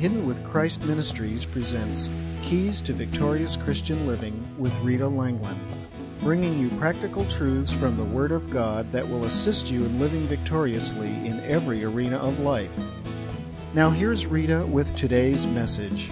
Hidden with Christ Ministries presents Keys to Victorious Christian Living with Rita Langland, bringing you practical truths from the Word of God that will assist you in living victoriously in every arena of life. Now here's Rita with today's message.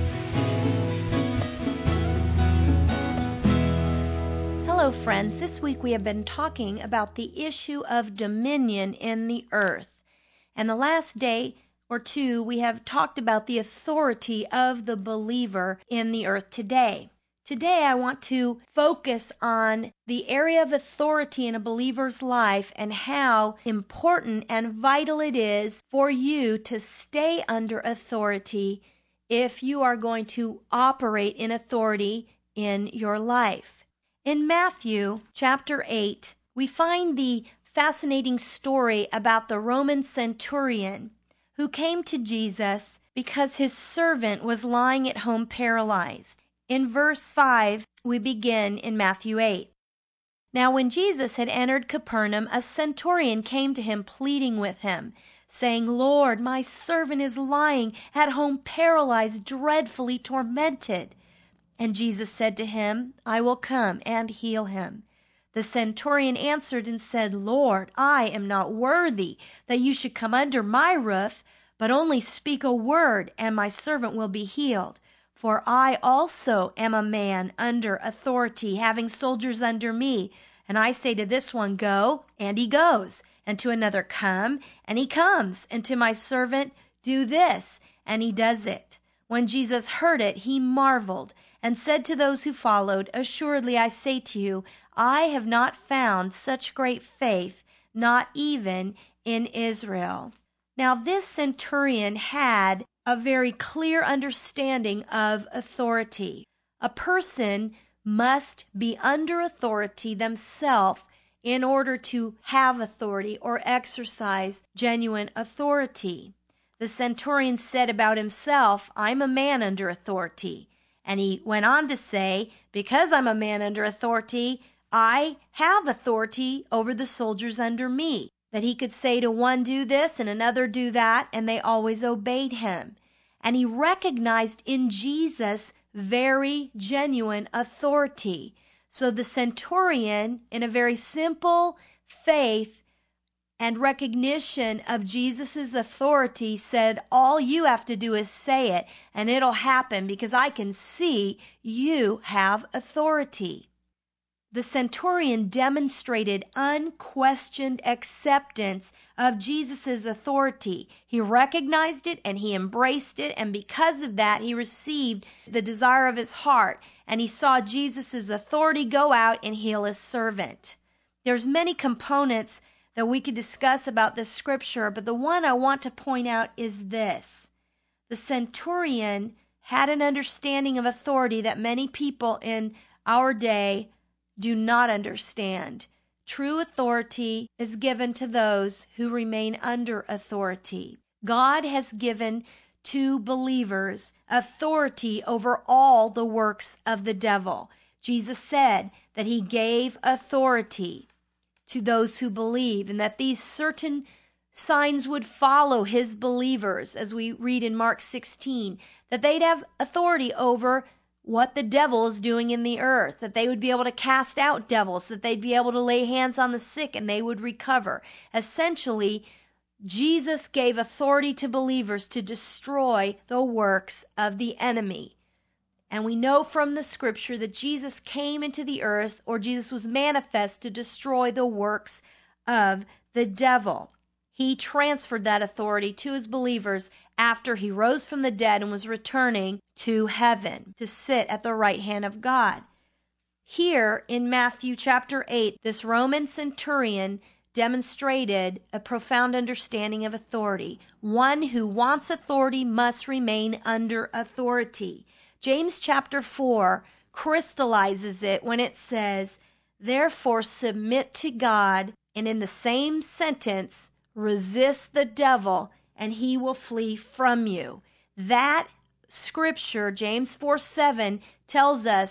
Hello friends, this week we have been talking about the issue of dominion in the earth. And the last day or two we have talked about the authority of the believer in the earth today. Today I want to focus on the area of authority in a believer's life and how important and vital it is for you to stay under authority if you are going to operate in authority in your life. In Matthew chapter 8, we find the fascinating story about the Roman centurion who came to Jesus because his servant was lying at home paralyzed. In verse 5, we begin in Matthew 8. Now when Jesus had entered Capernaum, a centurion came to him pleading with him, saying, "Lord, my servant is lying at home paralyzed, dreadfully tormented." And Jesus said to him, "I will come and heal him." The centurion answered and said, "Lord, I am not worthy that you should come under my roof, but only speak a word, and my servant will be healed. For I also am a man under authority, having soldiers under me. And I say to this one, 'Go,' and he goes, and to another, 'Come,' and he comes, and to my servant, 'Do this,' and he does it." When Jesus heard it, he marveled, and said to those who followed, "Assuredly I say to you, I have not found such great faith, not even in Israel." Now this centurion had a very clear understanding of authority. A person must be under authority themselves in order to have authority or exercise genuine authority. The centurion said about himself, "I'm a man under authority." And he went on to say, "Because I'm a man under authority, I have authority over the soldiers under me." That he could say to one, "Do this," and another, "Do that," and they always obeyed him. And he recognized in Jesus very genuine authority. So the centurion, in a very simple faith and recognition of Jesus's authority, said, "All you have to do is say it, and it'll happen because I can see you have authority." The centurion demonstrated unquestioned acceptance of Jesus's authority. He recognized it and he embraced it, and because of that, he received the desire of his heart, and he saw Jesus's authority go out and heal his servant. There's many components that we could discuss about this scripture, but the one I want to point out is this. The centurion had an understanding of authority that many people in our day do not understand. True authority is given to those who remain under authority. God has given to believers authority over all the works of the devil. Jesus said that he gave authority to those who believe, and that these certain signs would follow his believers, as we read in Mark 16, that they'd have authority over what the devil is doing in the earth, that they would be able to cast out devils, that they'd be able to lay hands on the sick and they would recover. Essentially, Jesus gave authority to believers to destroy the works of the enemy. And we know from the scripture that Jesus came into the earth, or Jesus was manifest to destroy the works of the devil. He transferred that authority to his believers after he rose from the dead and was returning to heaven to sit at the right hand of God. Here in Matthew chapter 8, this Roman centurion demonstrated a profound understanding of authority. One who wants authority must remain under authority. James chapter 4 crystallizes it when it says, "Therefore submit to God," and in the same sentence, "resist the devil, and he will flee from you." That scripture, James 4:7, tells us,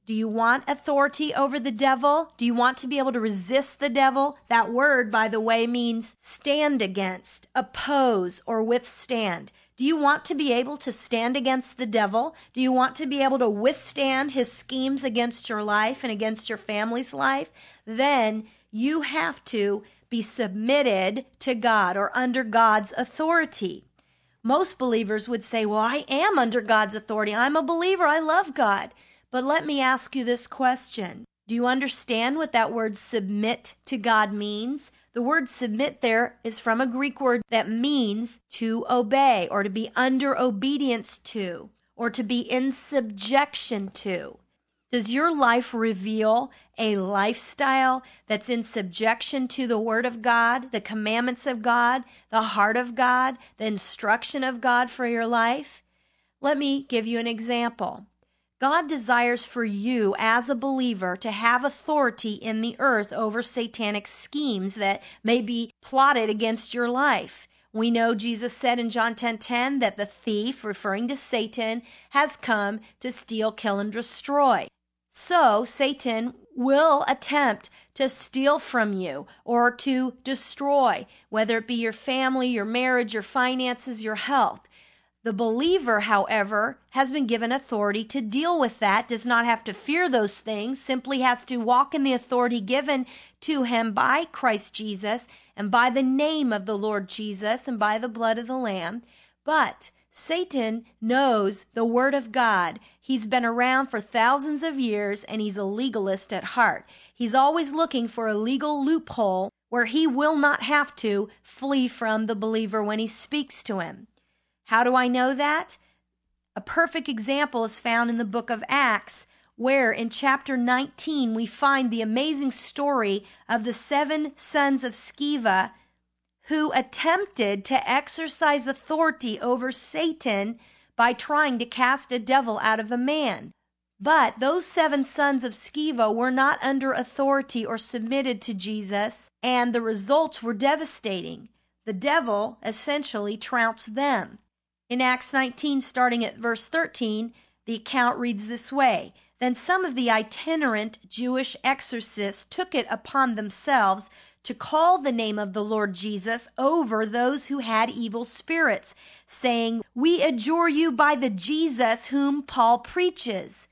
Do you want authority over the devil? Do you want to be able to resist the devil? That word, by the way, means stand against, oppose, or withstand. Do you want to be able to stand against the devil? Do you want to be able to withstand his schemes against your life and against your family's life? Then you have to be submitted to God or under God's authority. Most believers would say, well, I am under God's authority. I'm a believer. I love God. But let me ask you this question. Do you understand what that word submit to God means? The word submit there is from a Greek word that means to obey or to be under obedience to or to be in subjection to. Does your life reveal a lifestyle that's in subjection to the Word of God, the commandments of God, the heart of God, the instruction of God for your life? Let me give you an example. God desires for you as a believer to have authority in the earth over satanic schemes that may be plotted against your life. We know Jesus said in John 10:10 that the thief, referring to Satan, has come to steal, kill, and destroy. So Satan will attempt to steal from you or to destroy, whether it be your family, your marriage, your finances, your health. The believer, however, has been given authority to deal with that, does not have to fear those things, simply has to walk in the authority given to him by Christ Jesus and by the name of the Lord Jesus and by the blood of the Lamb. But Satan knows the Word of God. He's been around for thousands of years, and he's a legalist at heart. He's always looking for a legal loophole where he will not have to flee from the believer when he speaks to him. How do I know that? A perfect example is found in the book of Acts, where in chapter 19 we find the amazing story of the 7 sons of Sceva who attempted to exercise authority over Satan by trying to cast a devil out of a man. But those 7 sons of Sceva were not under authority or submitted to Jesus, and the results were devastating. The devil essentially trounced them. In Acts 19, starting at verse 13, the account reads this way. Then some of the itinerant Jewish exorcists took it upon themselves to call the name of the Lord Jesus over those who had evil spirits, saying, "We adjure you by the Jesus whom Paul preaches."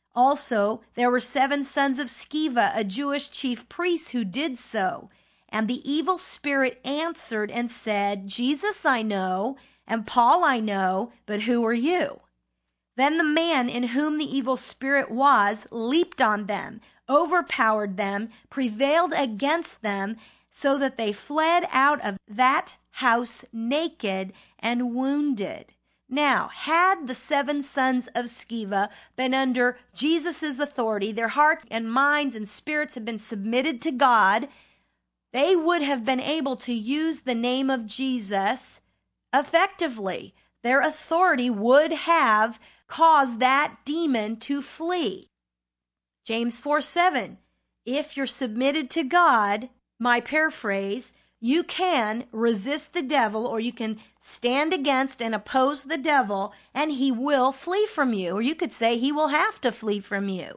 Also, there were 7 sons of Sceva, a Jewish chief priest, who did so. And the evil spirit answered and said, "Jesus I know, and Paul I know, but who are you?" Then the man in whom the evil spirit was leaped on them, overpowered them, prevailed against them, so that they fled out of that house naked and wounded. Now, had the 7 sons of Sceva been under Jesus' authority, their hearts and minds and spirits had been submitted to God, they would have been able to use the name of Jesus effectively. Their authority would have caused that demon to flee. James 4:7, if you're submitted to God, my paraphrase, you can resist the devil, or you can stand against and oppose the devil, and he will flee from you. Or you could say he will have to flee from you.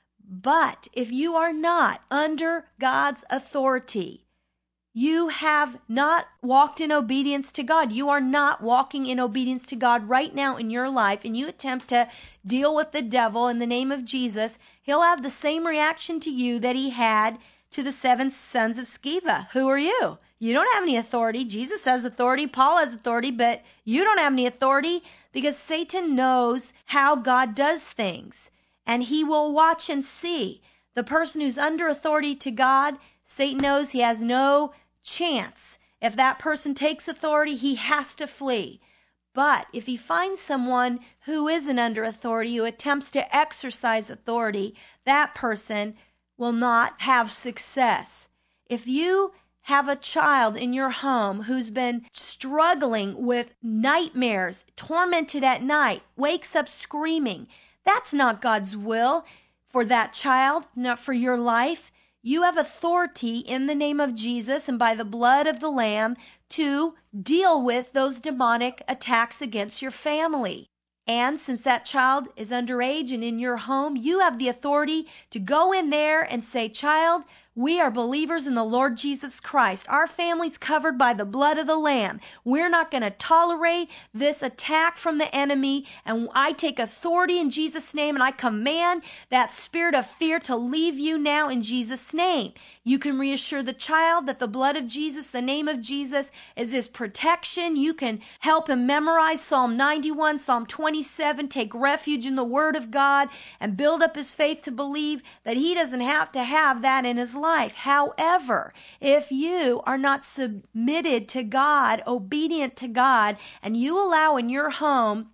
But if you are not under God's authority, you have not walked in obedience to God. You are not walking in obedience to God right now in your life, and you attempt to deal with the devil in the name of Jesus, he'll have the same reaction to you that he had to the 7 sons of Sceva. Who are you? You don't have any authority. Jesus has authority. Paul has authority, but you don't have any authority, because Satan knows how God does things, and he will watch and see. The person who's under authority to God, Satan knows he has no chance. If that person takes authority, he has to flee. But if he finds someone who isn't under authority, who attempts to exercise authority, that person will not have success. If you have a child in your home who's been struggling with nightmares, tormented at night, wakes up screaming, that's not God's will for that child, not for your life. You have authority in the name of Jesus and by the blood of the Lamb to deal with those demonic attacks against your family. And since that child is underage and in your home, you have the authority to go in there and say, child, we are believers in the Lord Jesus Christ. Our family's covered by the blood of the Lamb. We're not going to tolerate this attack from the enemy. And I take authority in Jesus' name, and I command that spirit of fear to leave you now in Jesus' name. You can reassure the child that the blood of Jesus, the name of Jesus, is his protection. You can help him memorize Psalm 91, Psalm 27, take refuge in the Word of God, and build up his faith to believe that he doesn't have to have that in his life. However, if you are not submitted to God, obedient to God, and you allow in your home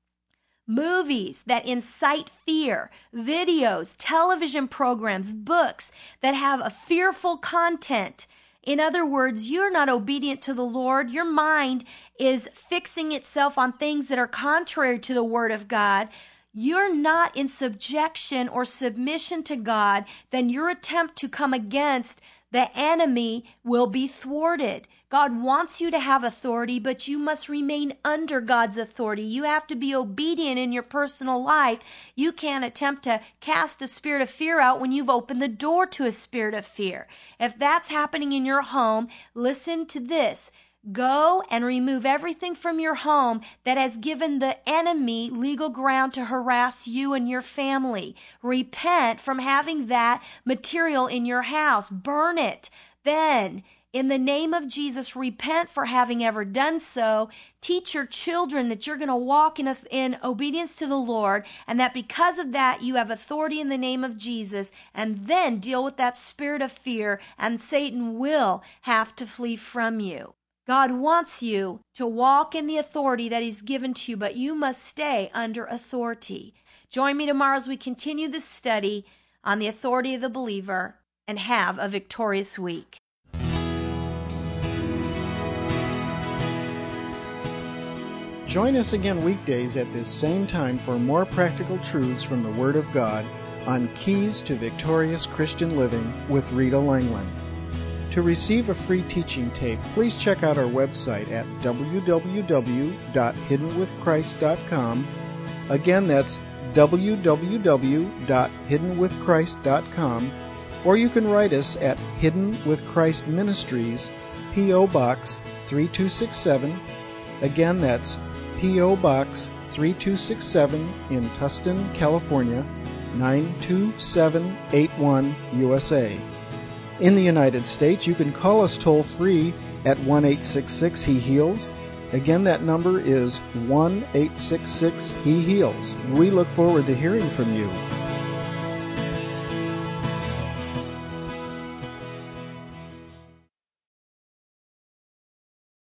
movies that incite fear, videos, television programs, books that have a fearful content, in other words, you're not obedient to the Lord. Your mind is fixing itself on things that are contrary to the Word of God. You're not in subjection or submission to God, then your attempt to come against the enemy will be thwarted. God wants you to have authority, but you must remain under God's authority. You have to be obedient in your personal life. You can't attempt to cast a spirit of fear out when you've opened the door to a spirit of fear. If that's happening in your home, listen to this. Go and remove everything from your home that has given the enemy legal ground to harass you and your family. Repent from having that material in your house. Burn it. Then, in the name of Jesus, repent for having ever done so. Teach your children that you're going to walk in obedience to the Lord, and that because of that, you have authority in the name of Jesus, and then deal with that spirit of fear, and Satan will have to flee from you. God wants you to walk in the authority that He's given to you, but you must stay under authority. Join me tomorrow as we continue this study on the authority of the believer, and have a victorious week. Join us again weekdays at this same time for more practical truths from the Word of God on Keys to Victorious Christian Living with Rita Langland. To receive a free teaching tape, please check out our website at www.hiddenwithchrist.com. Again, that's www.hiddenwithchrist.com. Or you can write us at Hidden with Christ Ministries, P.O. Box 3267. Again, that's P.O. Box 3267 in Tustin, California, 92781, USA. In the United States, you can call us toll-free at 1-866-HE-HEALS. Again, that number is 1-866-HE-HEALS. We look forward to hearing from you.